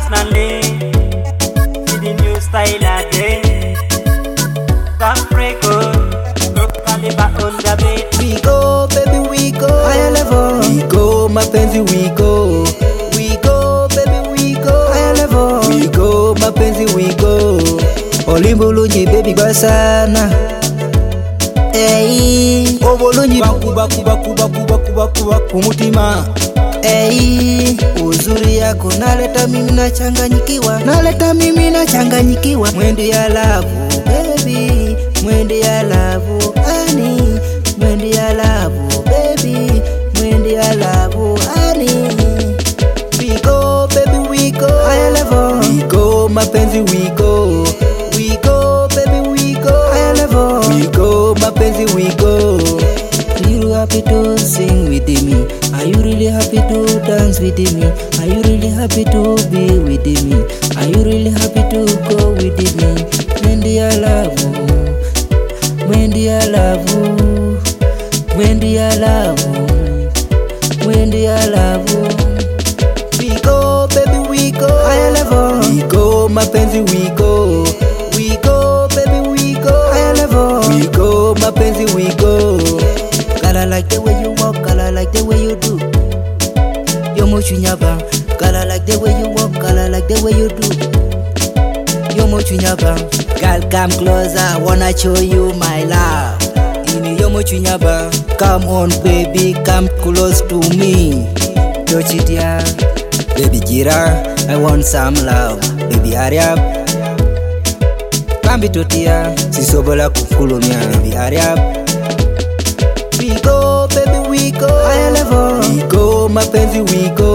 personally. See the new style again. Come record, look caliber on the beat. We go, baby, we go higher level. We go, mapenzi, we go. We go, baby, we go higher level. We go, mapenzi, we go. Olimbulunyi, baby, kwa sana. Hey, obolunyi bakuba kumutima. Hey, uzuri yako naleta mimi nachanganyikiwa. Mwende ya love, baby, mwende ya love, honey. Mwende ya love, baby, mwende ya love, honey. We go, baby, we go higher level. We go, mapenzi, we go. We go, baby, we go higher level. We go, mapenzi, we go. Are you happy to sing with me? Are you really happy to dance with me? Are you really happy to be with me? Are you really happy to go with me? Mwende ya love, mwende ya love, mwende ya love, mwende ya love. We go, baby, we go higher level. We go, mapenzi, we go. We go, baby, we go higher level. We go, mapenzi, we go. Girl, I like the way you walk, girl, I like the way you do. You're mochunyaba. Girl, I like the way you walk, girl, I like the way you do. You're mochunyaba. Girl, come closer, wanna show you my love. You're mochunyaba. Come on, baby, come close to me. Touch it, yeah. Baby Gira, I want some love. Baby hurry up. Kambi totia, sisobola kukulumia. Baby hurry up. We go, baby, we go higher level. We go, mapenzi, we go.